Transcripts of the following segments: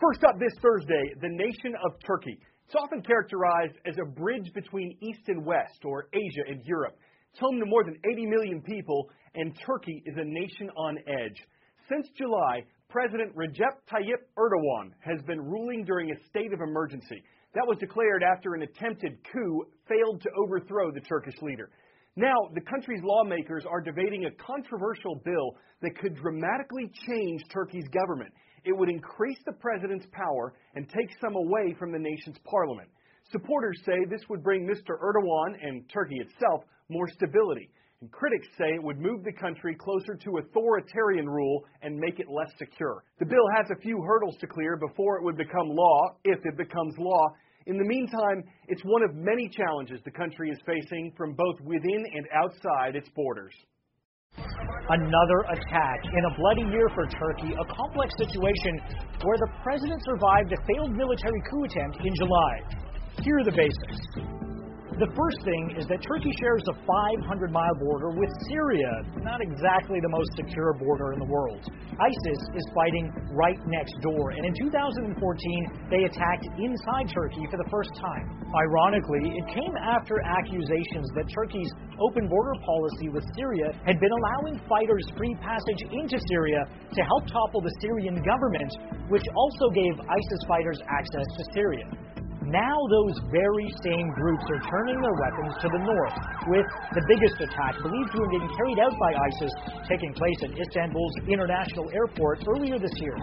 First up this Thursday, the nation of Turkey. It's often characterized as a bridge between East and West, or Asia and Europe. It's home to more than 80 million people, and Turkey is a nation on edge. Since July, President Recep Tayyip Erdogan has been ruling during a state of emergency. That was declared after an attempted coup failed to overthrow the Turkish leader. Now, the country's lawmakers are debating a controversial bill that could dramatically change Turkey's government. It would increase the president's power and take some away from the nation's parliament. Supporters say this would bring Mr. Erdogan and Turkey itself more stability. And critics say it would move the country closer to authoritarian rule and make it less secure. The bill has a few hurdles to clear before it would become law, if it becomes law. In the meantime, it's one of many challenges the country is facing from both within and outside its borders. Another attack in a bloody year for Turkey, a complex situation where the president survived a failed military coup attempt in July. Here are the basics. The first thing is that Turkey shares a 500-mile border with Syria, not exactly the most secure border in the world. ISIS is fighting right next door, and in 2014, they attacked inside Turkey for the first time. Ironically, it came after accusations that Turkey's open border policy with Syria had been allowing fighters free passage into Syria to help topple the Syrian government, which also gave ISIS fighters access to Syria. Now those very same groups are turning their weapons to the north, with the biggest attack believed to have been carried out by ISIS taking place at Istanbul's international airport earlier this year.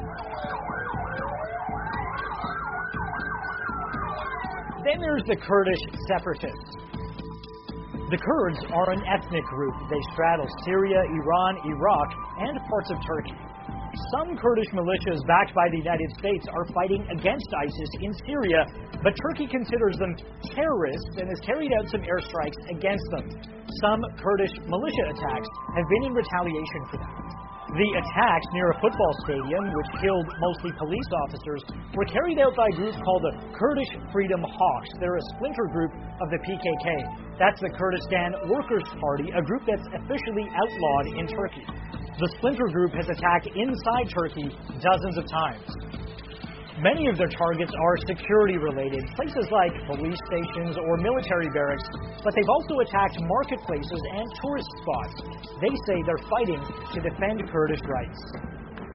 Then there's the Kurdish separatists. The Kurds are an ethnic group. They straddle Syria, Iran, Iraq, and parts of Turkey. Some Kurdish militias backed by the United States are fighting against ISIS in Syria, but Turkey considers them terrorists and has carried out some airstrikes against them. Some Kurdish militia attacks have been in retaliation for that. The attacks near a football stadium, which killed mostly police officers, were carried out by a group called the Kurdish Freedom Hawks. They're a splinter group of the PKK. That's the Kurdistan Workers' Party, a group that's officially outlawed in Turkey. The splinter group has attacked inside Turkey dozens of times. Many of their targets are security-related, places like police stations or military barracks, but they've also attacked marketplaces and tourist spots. They say they're fighting to defend Kurdish rights.